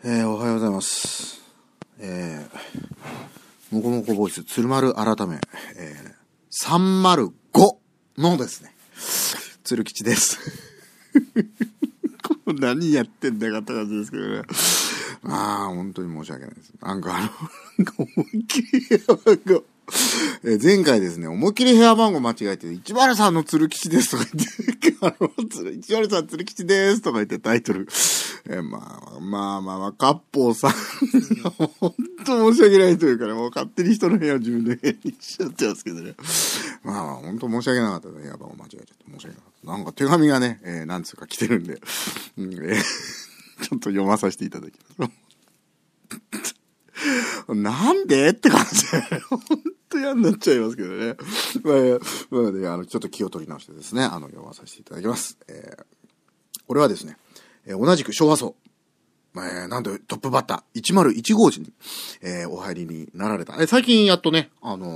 おはようございます。もこもこボイス、鶴丸改め、305のですね、鶴吉です。何やってんだかって感じですけどね。本当に申し訳ないです。思いっきり部屋番号。前回ですね、思いっきり部屋番号間違えて、103の鶴吉ですとか言って、103鶴吉ですとか言ってタイトル。カッポーさん。本当申し訳ないというかね、もう勝手に人の部屋を自分の部屋にしちゃってますけどね。本当申し訳なかったね。部屋番号間違えちゃって申し訳なかった。なんか手紙がね、何通か来てるんで、ちょっと読まさせていただきます。なんでって感じで、ほんと嫌になっちゃいますけどね。ちょっと気を取り直してですね、読まさせていただきます。これはですね、同じく昭和層、なんとトップバッター、101号時に、お入りになられた。最近やっとね、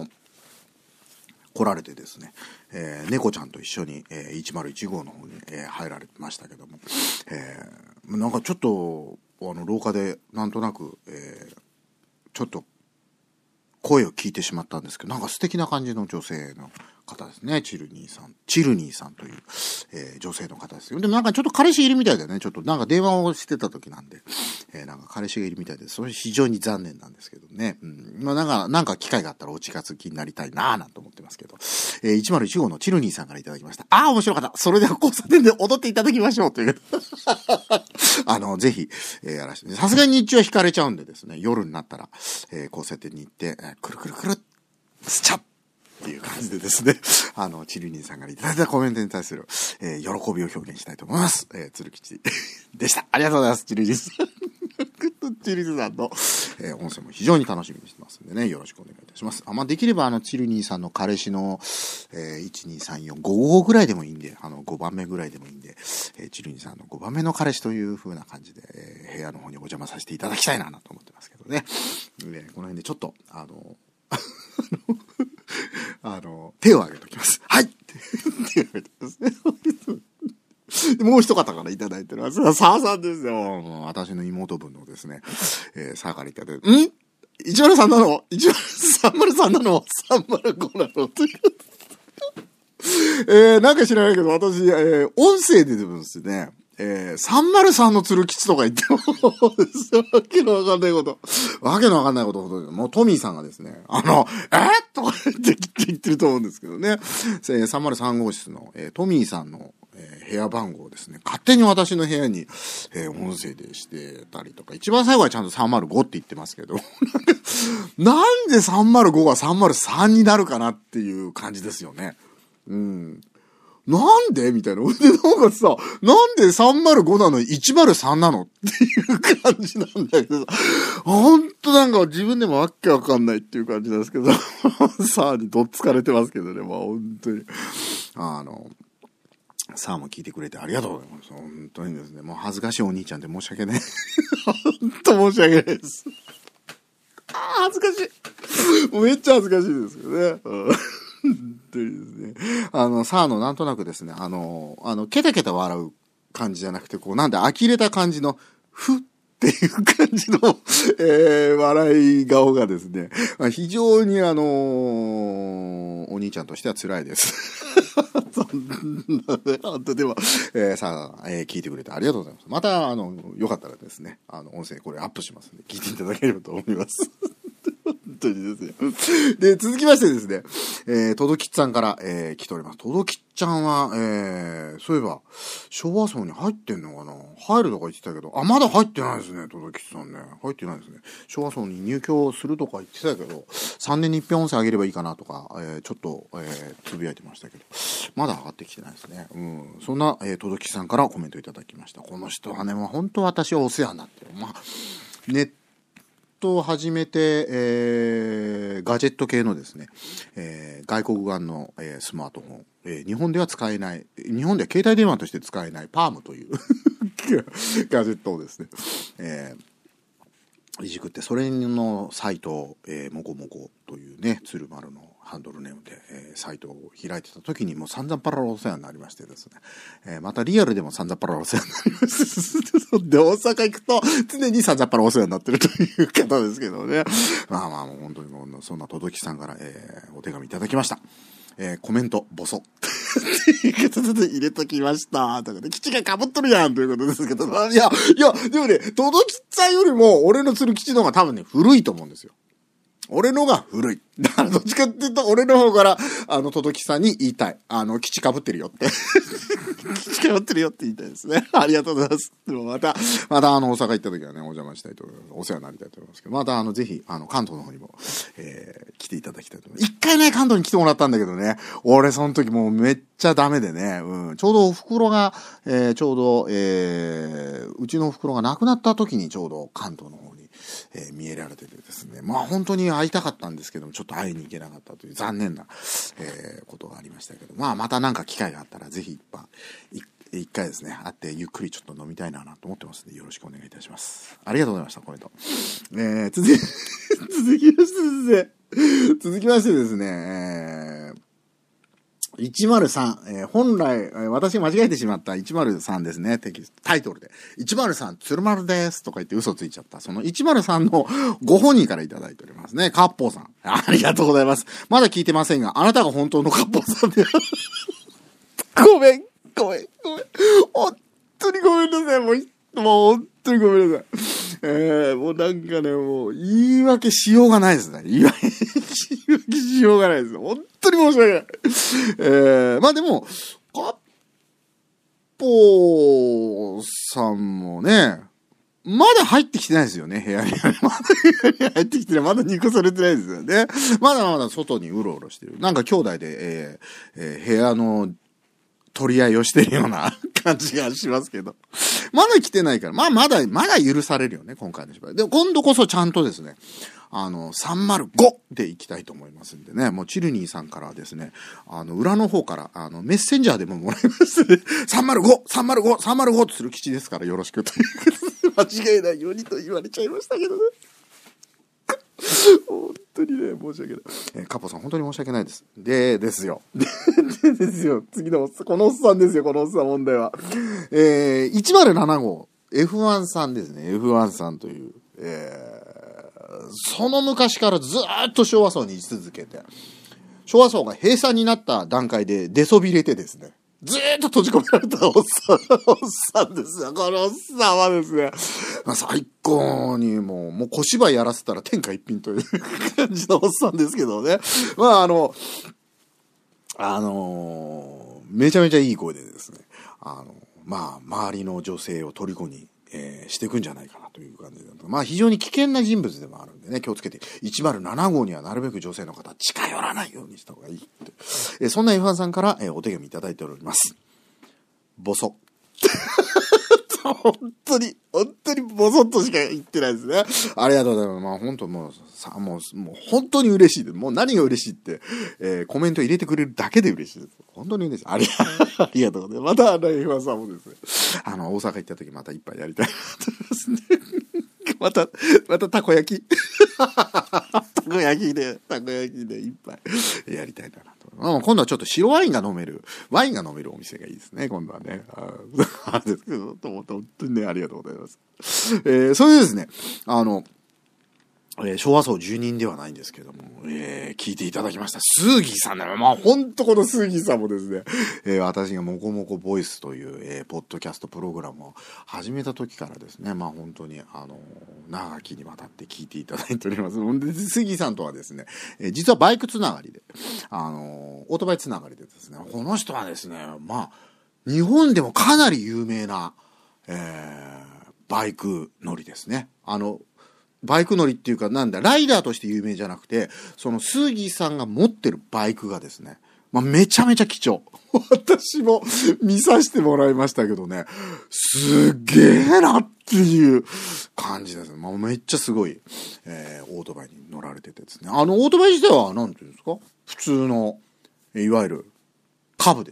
来られてですね、猫ちゃんと一緒に、101号の方に、入られてましたけども、なんかちょっと、廊下で、なんとなく、ちょっと声を聞いてしまったんですけど、なんか素敵な感じの女性の方ですね。チルニーさんという、女性の方ですよ。でもなんかちょっと彼氏いるみたいだよね。ちょっとなんか電話をしてた時なんで、なんか彼氏がいるみたいで、それ非常に残念なんですけどね。なんか機会があったらお近づきになりたいなぁなんて思ってますけど、101号のチルニーさんからいただきました。面白かった。それでは交差点で踊っていただきましょうという。ぜひ、やらせて。さすがに日中は惹かれちゃうんでですね、夜になったら、交差点に行って、くるくるくる、スチャッっていう感じでですね、チルニーさんからいただいたコメントに対する、喜びを表現したいと思います。鶴吉でした。ありがとうございます、チルニーさん。チルニーさんの、音声も非常に楽しみにしてますんでね、よろしくお願いいたします。できればチルニーさんの彼氏の、1、2、3、4、5号ぐらいでもいいんで、5番目ぐらいでもいいんで、チルニーさんの5番目の彼氏という風な感じで、部屋の方にお邪魔させていただきたいなと思ってますけどね。この辺でちょっと、手を挙げておきます。はい手を挙げてますね。もう一方からいただいてるのは、沢さんですよ。私の妹分のですね、沢からいただいて、103なの ?303 なの ?305 なのという。なんか知らないけど、私、音声で出てるんですよね。303の鶴吉とか言っても、わけのわかんないこと。もうトミーさんがですね、とか言ってると思うんですけどね。303号室の、トミーさんの、部屋番号をですね、勝手に私の部屋に、音声でしてたりとか、一番最後はちゃんと305って言ってますけど、なんで305が303になるかなっていう感じですよね。なんでみたいな。で、なんかさ、なんで305なのに103なのっていう感じなんだけど、ほんとなんか自分でもわけわかんないっていう感じなんですけど、さあにどっつかれてますけどね、ほんとに。さあも聞いてくれてありがとうございます。本当にですね、もう恥ずかしいお兄ちゃんで申し訳ない。本当申し訳ないです。恥ずかしい。めっちゃ恥ずかしいですけどね。本当にですね。さあのなんとなくですね、ケタケタ笑う感じじゃなくて、こう、なんで呆れた感じの、ふっていう感じの、笑い顔がですね、非常にお兄ちゃんとしては辛いです。そんなね、本当では、さあ、聞いてくれてありがとうございます。また、よかったらですね、音声これアップしますんで、聞いていただければと思います。本当にですね。で、続きましてですね、とどきっさんから、来ております。とどきっちゃんは、そういえば、昭和層に入ってんのかな、入るとか言ってたけど、まだ入ってないですね、とどきっさんね。入ってないですね。昭和層に入居するとか言ってたけど、3年に一遍音声上げればいいかなとか、ちょっと、つぶやいてましたけど、まだ上がってきてないですね。そんな、とどきさんからコメントいただきました。この人はね、もう本当私はお世話になってる。ネットを始めて、ガジェット系のですね、外国版の、スマートフォン、日本では使えない、日本では携帯電話として使えないパームというガジェットをですね、いじくって、それのサイト、もこもこというね、鶴丸の、 ハンドルネームで、サイトを開いてた時にもう散々パラお世話になりましてですね、またリアルでも散々パラお世話になりましてで、大阪行くと常に散々パラお世話になってるという方ですけどね。まあまあもう本当にもうそんな届さんから、お手紙いただきました。コメント、ボソっていう形で入れときました。とかで、基地が被っとるやんということですけど、いや、でもね、届さんよりも俺の鶴吉の方が多分ね、古いと思うんですよ。俺のが古い。だからどっちかっていうと、俺の方から、ときさんに言いたい。基地被ってるよって。基地被ってるよって言いたいですね。ありがとうございます。でもまた、大阪行った時はね、お邪魔したいと思います。お世話になりたいと思いますけど、またぜひ、関東の方にも、来ていただきたいと思います。一回ね、関東に来てもらったんだけどね、俺その時もうめっちゃダメでね、ちょうどお袋が、うちのお袋が亡くなった時にちょうど関東の方に、見えられててですね、まあ本当に会いたかったんですけども、ちょっと会いに行けなかったという残念な、ことがありましたけど、まあまたなんか機会があったらぜひ一回ですね、会ってゆっくりちょっと飲みたいなと思ってますので、よろしくお願いいたします。ありがとうございました、コメント。続きましてですね、103、本来、私が間違えてしまった103ですね、タイトルで。103、鶴丸ですとか言って嘘ついちゃった。その103のご本人からいただいておりますね。カッポーさん。ありがとうございます。まだ聞いてませんが、あなたが本当のカッポーさんで。ごめん。本当にごめんなさい。もう本当にごめんなさい。もうなんかね、もう言い訳しようがないですね。言い訳しようがないです。本当に申し訳ない。まあでも、カッポーさんもね、まだ入ってきてないですよね、部屋に。まだ部屋に入ってきてない。まだ肉されてないですよね。まだまだ外にうろうろしてる。なんか兄弟で、部屋の取り合いをしてるような感じがしますけど。まだ来てないから。まあまだ許されるよね、今回の芝居。でも今度こそちゃんとですね、305で行きたいと思いますんでね。もうチルニーさんからですね、裏の方から、メッセンジャーでももらいますね。305とする基地ですからよろしくということで、間違えないようにと言われちゃいましたけどね。本当にね、申し訳ない。カポさん、本当に申し訳ないです。ですよ。ですよ。次の、このおっさんですよ、このおっさん問題は。107号、F1 さんですね。F1 さんという、その昔からずーっと昭和層に居続けて、昭和層が閉鎖になった段階で出そびれてですね、ずーっと閉じ込められたおっさんですよ。このおっさんはですね、最高にもう小芝居やらせたら天下一品という感じのおっさんですけどね。まあめちゃめちゃいい声でですね、まあ周りの女性を虜に、していくんじゃないかなという感じで、まあ非常に危険な人物でもあるんでね、気をつけて、107号にはなるべく女性の方近寄らないようにした方がいいって。そんな F1 さんから、お手紙いただいております。ボソ。本当にボソッとしか言ってないですね。ありがとうございます。まあ本当もう本当に嬉しいです。もう何が嬉しいって、コメント入れてくれるだけで嬉しいです。本当に嬉しい。ありがとうございます。またF1 さんもですね、大阪行った時また一杯やりたいなと思いますね。またたこ焼きたこ焼きで一杯やりたいなと。今度はちょっと白ワインが飲めるお店がいいですね、今度はね。ですけど、本当にね、ありがとうございます。それでですね、昭和層住人ではないんですけども、聞いていただきました。スーギーさんね。まあ、ほんとこのスーギーさんもですね、私がもこもこボイスという、ポッドキャストプログラムを始めた時からですね、まあ本当に、長きにわたって聞いていただいております。で、スーギーさんとはですね、実はバイクつながりで、オートバイつながりでですね、この人はですね、まあ、日本でもかなり有名な、バイク乗りですね。バイク乗りっていうかライダーとして有名じゃなくて、そのスーギーさんが持ってるバイクがですね、まあめちゃめちゃ貴重。私も見させてもらいましたけどね、すげえなっていう感じですね。まあめっちゃすごい、オートバイに乗られててですね。オートバイ自体はなんていうんですか？普通の、いわゆるカブですよ。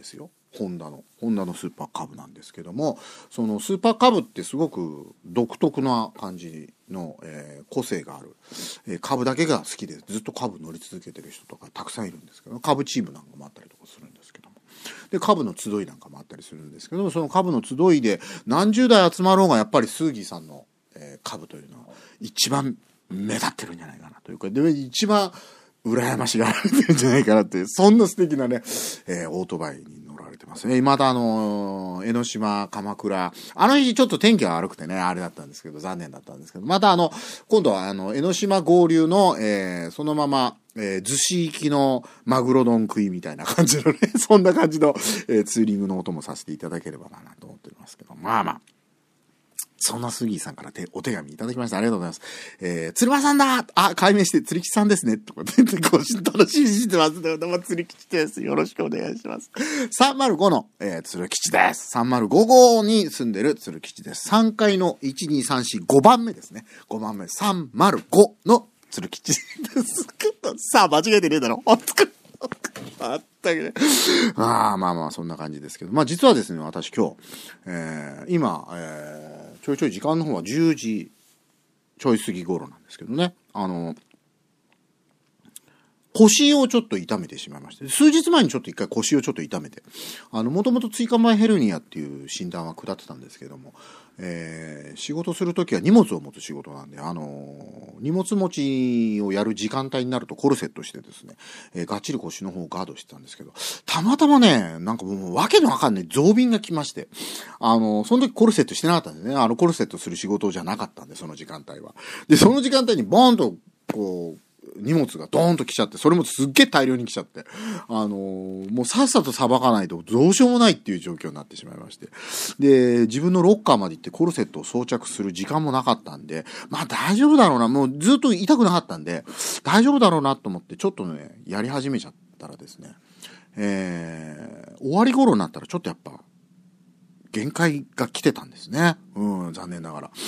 ホンダのスーパーカブなんですけども、そのスーパーカブってすごく独特な感じの、個性がある、カブだけが好きでずっとカブ乗り続けてる人とかたくさんいるんですけど、カブチームなんかもあったりとかするんですけども、でカブの集いなんかもあったりするんですけど、そのカブの集いで何十代集まろうがやっぱりスーギーさんの、カブというのは一番目立ってるんじゃないかなというか、で一番羨ましがられてるんじゃないかなっていう、そんな素敵なね、オートバイに乗られてますね。また江ノ島、鎌倉、あの日ちょっと天気が悪くてね、あれだったんですけど、残念だったんですけど、また今度は江ノ島合流の、そのまま、逗子行きのマグロ丼食いみたいな感じのね、そんな感じの、ツーリングの音もさせていただければなと思っておりますけど、まあまあ。そんなスギーさんからお手紙いただきました。ありがとうございます。鶴間さんだ改名して鶴吉さんですねとかって楽しみにしてますね。どうも鶴吉です。よろしくお願いします。305の、鶴吉です。305号に住んでる鶴吉です。3階の1,2,3,4,5番目ですね。5番目。305の鶴吉です。さあ、間違えてねえだろ。あったけど。まあまあ、そんな感じですけど。まあ実はですね、私今日、今、ちょいちょい時間の方は10時ちょい過ぎ頃なんですけどね。腰をちょっと痛めてしまいまして。数日前にちょっと一回腰をちょっと痛めて。もともと椎間板ヘルニアっていう診断は下ってたんですけども、仕事するときは荷物を持つ仕事なんで、荷物持ちをやる時間帯になるとコルセットしてですね、がっちり腰の方をガードしてたんですけど、たまたまね、なんかもうわけのわかんない増便が来まして、その時コルセットしてなかったんですね。コルセットする仕事じゃなかったんで、その時間帯は。で、その時間帯にボーンと、こう、荷物がドーンと来ちゃって、それもすっげえ大量に来ちゃって、もうさっさとさばかないとどうしようもないっていう状況になってしまいまして。で、自分のロッカーまで行ってコルセットを装着する時間もなかったんで、まあ大丈夫だろうな、もうずっと痛くなかったんで、大丈夫だろうなと思って、ちょっとね、やり始めちゃったらですね、終わり頃になったらちょっとやっぱ、限界が来てたんですね。残念ながら。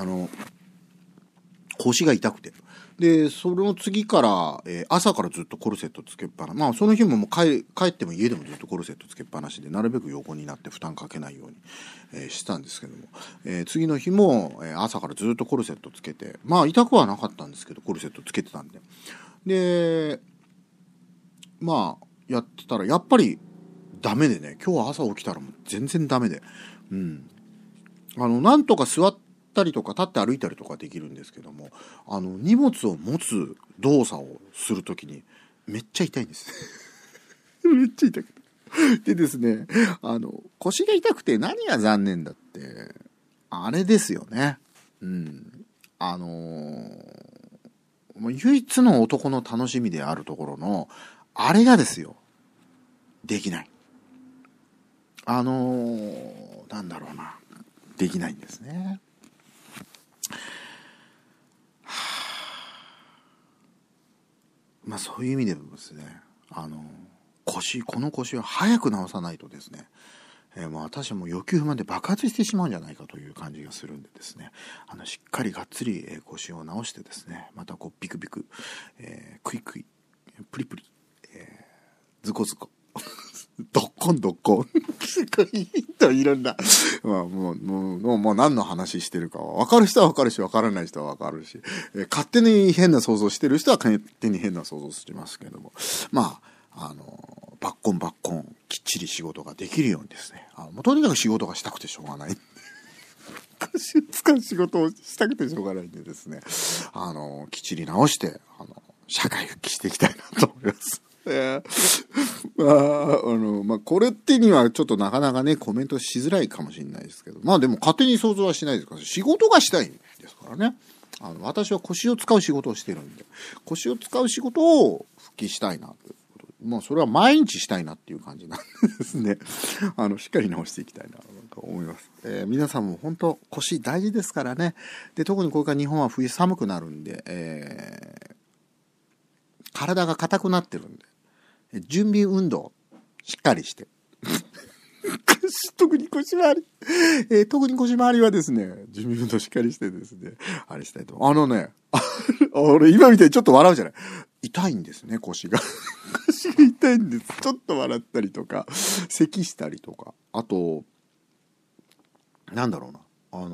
腰が痛くて。で、その次から、朝からずっとコルセットつけっぱな。まあ、その日ももう帰っても家でもずっとコルセットつけっぱなしで、なるべく横になって負担かけないように、してたんですけども、次の日も、朝からずっとコルセットつけて、まあ、痛くはなかったんですけど、コルセットつけてたんで。で、まあ、やってたら、やっぱり、ダメでね、今日朝起きたらもう全然ダメで。なんとか座ったりとか立って歩いたりとかできるんですけども、荷物を持つ動作をするときにめっちゃ痛いんです。めっちゃ痛くて。でですね、腰が痛くて何が残念だって、あれですよね。唯一の男の楽しみであるところの、あれがですよ、できない。なんだろうな。できないんですね。まあそういう意味でもですね、この腰を早く治さないとですね、もう私はもう欲求不満で爆発してしまうんじゃないかという感じがするんでですね、しっかりがっつり、腰を治してですね、またこうビクビク、クイクイ、プリプリ、ズコズコ、どっこんどっこんといろんな、まあもう何の話してるかは分かる人は分かるし分からない人は分かるし、勝手に変な想像してる人は勝手に変な想像してますけれども、まあバッコンきっちり仕事ができるようにですね、もうとにかく仕事がしたくてしょうがない。腰を使う仕事をしたくてしょうがないんでですね、きっちり直して社会復帰していきたいなと思います。まあ、これってにはちょっとなかなかね、コメントしづらいかもしれないですけど、まあでも勝手に想像はしないですから、仕事がしたいんですからね。私は腰を使う仕事をしてるんで、腰を使う仕事を復帰したいなということで、まあそれは毎日したいなっていう感じなんですね。しっかり直していきたいなと思います。皆さんも本当腰大事ですからね。で、特にこれから日本は冬寒くなるんで、体が硬くなってるんで、準備運動しっかりして特に腰回りはですね、準備運動しっかりしてですね、あれしたいと。俺今みたいにちょっと笑うじゃない。 痛いんですね、腰が。腰が痛いんです。ちょっと笑ったりとか、咳したりとか。あと、なんだろうな。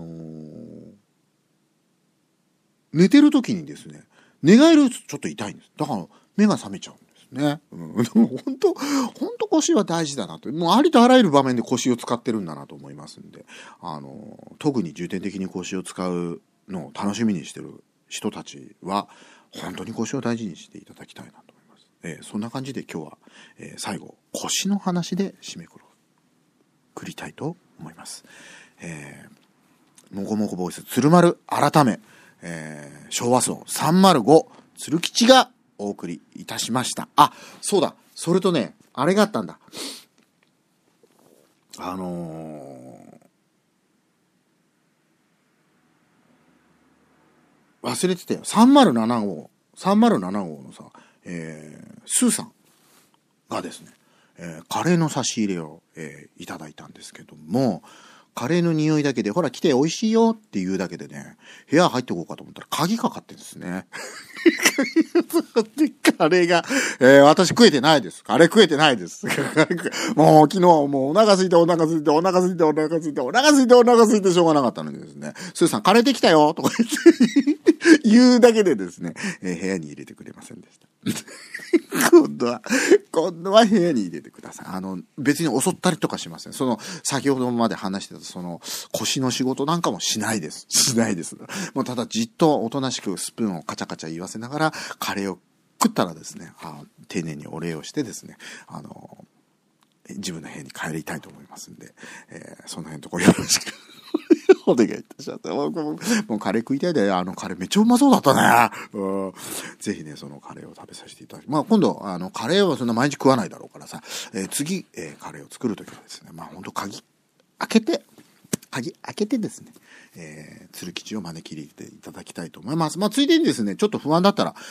寝てる時にですね、寝返るとちょっと痛いんです。だから目が覚めちゃうんですね。でも本当腰は大事だなと。もうありとあらゆる場面で腰を使ってるんだなと思いますんで、特に重点的に腰を使うのを楽しみにしてる人たちは、本当に腰を大事にしていただきたいなと思います。そんな感じで今日は、最後、腰の話で締めくくりたいと思います。もこもこボイス鶴丸改め、昭和荘305鶴吉がお送りいたしました。あ、そうだ。それとね、あれがあったんだ。忘れてたよ。307号のさ、スーさんがですね、カレーの差し入れを、いただいたんですけども、カレーの匂いだけで、ほら来て美味しいよって言うだけでね、部屋入ってこうかと思ったら鍵かかってるんですね。カレーが、私食えてないです。カレー食えてないです。もう昨日もうお腹空いてしょうがなかったのにですね、スーさんカレーできたよとか言うだけでですね、部屋に入れてくれませんでした。今度は部屋に入れてください。別に襲ったりとかしません。先ほどまで話してた腰の仕事なんかもしないです。もうただじっとおとなしくスプーンをカチャカチャ言わせながら、カレーを食ったらですね、丁寧にお礼をしてですね、自分の部屋に帰りたいと思いますんで、その辺のところよろしく。お願いいたします。もうカレー食いたいで、カレーめっちゃうまそうだったね。ぜひね、そのカレーを食べさせていただき、今度、カレーはそんな毎日食わないだろうからさ、次、カレーを作るときはですね、本当鍵開けてですね、鶴吉を招き入れていただきたいと思います。ついでにですね、ちょっと不安だったら、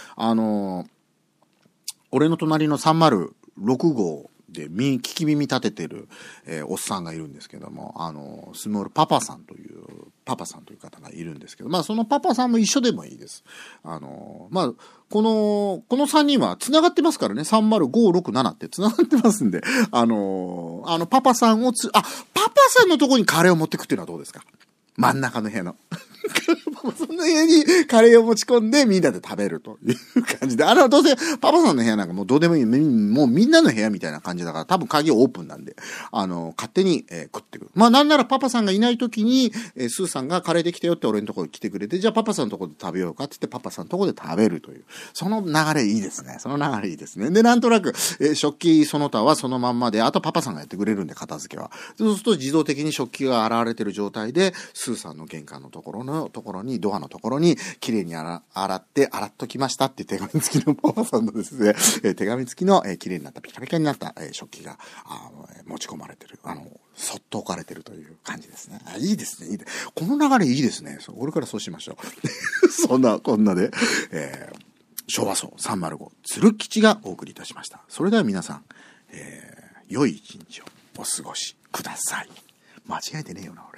俺の隣の306号、で、聞き耳立ててる、おっさんがいるんですけども、スモールパパさんという方がいるんですけど、そのパパさんも一緒でもいいです。この3人は繋がってますからね、30567って繋がってますんで、パパさんのところにカレーを持ってくっていうのはどうですか？真ん中の部屋の。その部屋にカレーを持ち込んでみんなで食べるという感じで。どうせパパさんの部屋なんかもうどうでもいい。もうみんなの部屋みたいな感じだから多分鍵オープンなんで、勝手に、食ってくる。なんならパパさんがいない時に、スーさんがカレーできたよって俺のところに来てくれて、じゃあパパさんのところで食べようかって言ってパパさんのところで食べるという。その流れいいですね。で、なんとなく、食器その他はそのまんまで、あとパパさんがやってくれるんで片付けは。そうすると自動的に食器が洗われてる状態で、スーさんの玄関のところに、ドアのところに、綺麗に洗っときましたって手紙付きのパパさんのですね、手紙付きの、綺麗になった、ピカピカになった、食器が、持ち込まれてる。そっと置かれてるという感じですね。いいですね。この流れいいですね。これからそうしましょう。こんなで、昭和荘305、鶴吉がお送りいたしました。それでは皆さん、良い一日をお過ごしください。間違えてねえよな。